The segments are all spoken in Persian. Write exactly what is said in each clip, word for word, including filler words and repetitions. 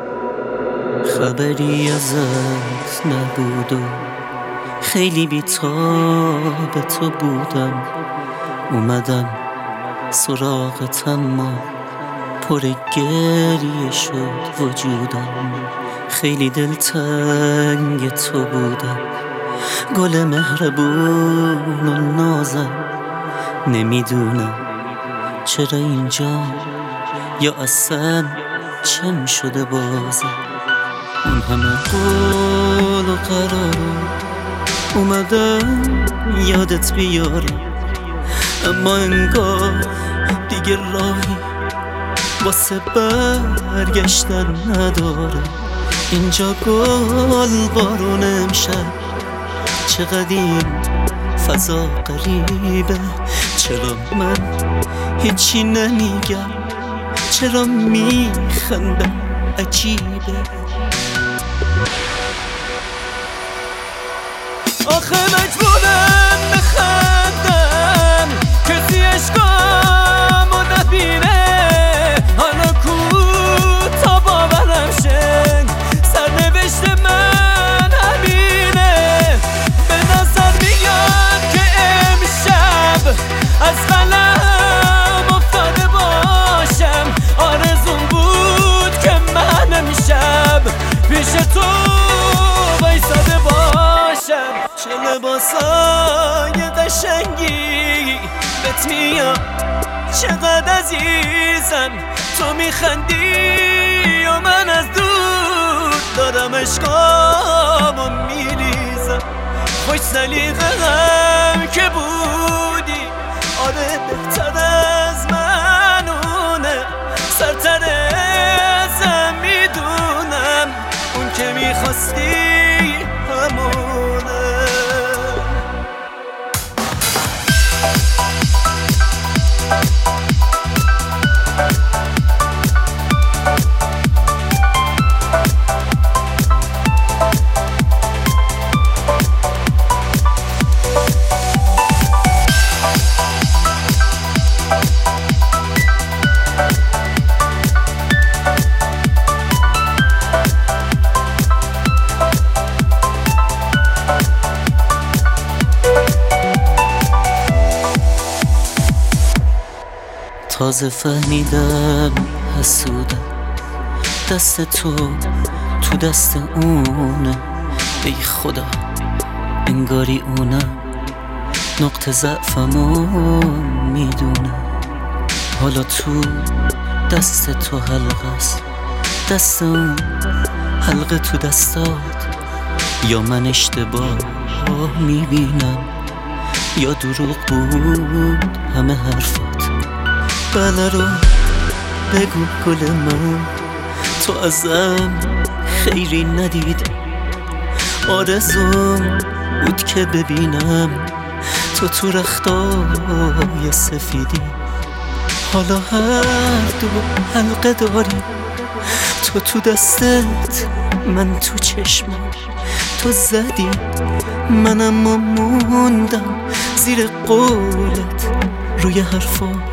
خبری ازت نبود و خیلی بی‌تاب تو بودم. اومدم سراغت اما پر گریه شد وجودم. خیلی دلتنگ تو بودم، گل مهربون و نازم. نمیدونم چرا اینجا یا اصلا چم شده بازم. اون همه قول و قرارو اومدم یادت بیارم، اما انگار دیگه راهی واسه برگشتن نداره. اینجا گل بارون امشب، چقدر این فضا غریبه. چرا من هیچی نمیگم، چرا میخندم عجیبه. آخه مجبورم بخندم کسی عشقامو نبینه. حالا کو تا باورم شه سرنوشت من همینه. به نظر میاد که امشب از قلم افتاده باشم. آرزوم بود که من امشب پیش تو وایساده باشم. چه لباسای قشنگی بهت میاد، چقدر عزیزم تو میخندی و من از دور دارم عشقامو میریزم. خوش سلیقه هم که بودی، آره بهتر از منونه. سرتر ازم میدونم اون که میخواستی همونه. تازه فهمیدم حسودم، دست تو تو دست اونه. ای خدا انگاری اونم نقطه ضعفمو میدونه. حالا تو دست تو حلقه است، دست اون حلقه تو دستات. یا من اشتباه میبینم یا دروغ بود همه حرفات. بله رو بگو گل من، تو ازم خیری ندیدی. آرزوم بود که ببینم تو تو رختای سفیدی. حالا هر دو حلقه داری، تو تو دستت من تو چشمم. تو زدی منم موندم زیر قولت روی حرفام.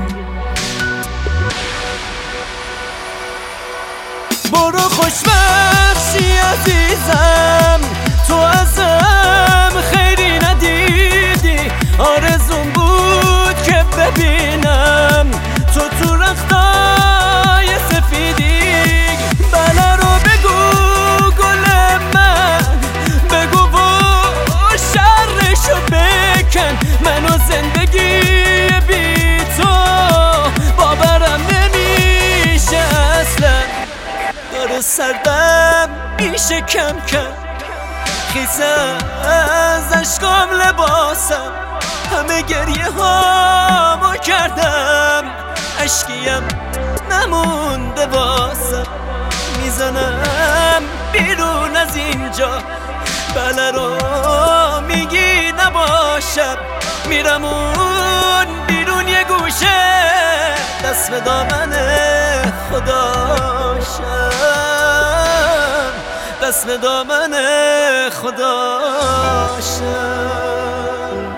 برو خوشبخشی عزیزم، تو ازم خیری ندیدی. آرزوم بود که ببینم تو تو رختای سفیدی. بله رو بگو گل من، بگو و شرشو بکن. منو زندگی بی تو باورم نمیشه اصلا. داره سردم میشه کم کم، خیزه از عشقام لباسم. همه گریه هامو کردم، عشقیم نمونده واسم. میزنم بیرون از اینجا، بله رو میگی نباشم. میرم اون بیرون یه گوشه، دست به دامن خداشم، دست به دامن خداشم.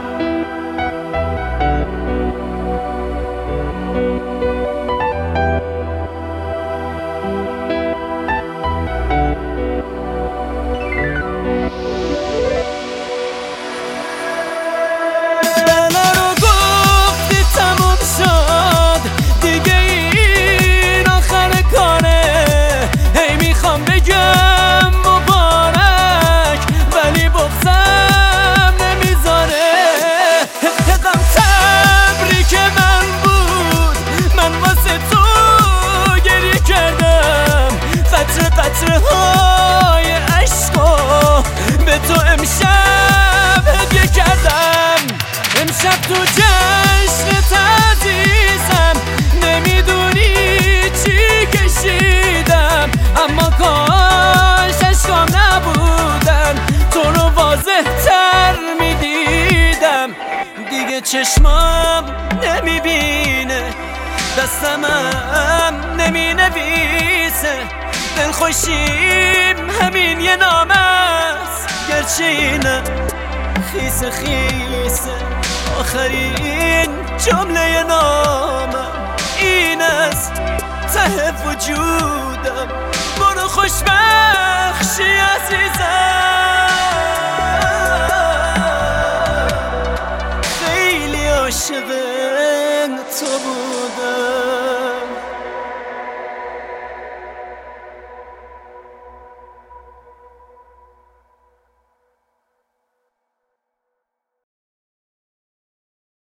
قطره های عشقا به تو امشب هدیه کردم. امشب تو جشنت عزیزم، نمیدونی چی کشیدم، اما کاش عشقام نبودن تو رو واضح تر میدیدم. دیگه چشمام نمیبینه، دستمم نمی نویسه، دلخوشیم همین یه نام است، گرچه اینم خیسه خیسه. آخرین جمله نامم این است ته وجودم، برو خوشبخشی عزیزم.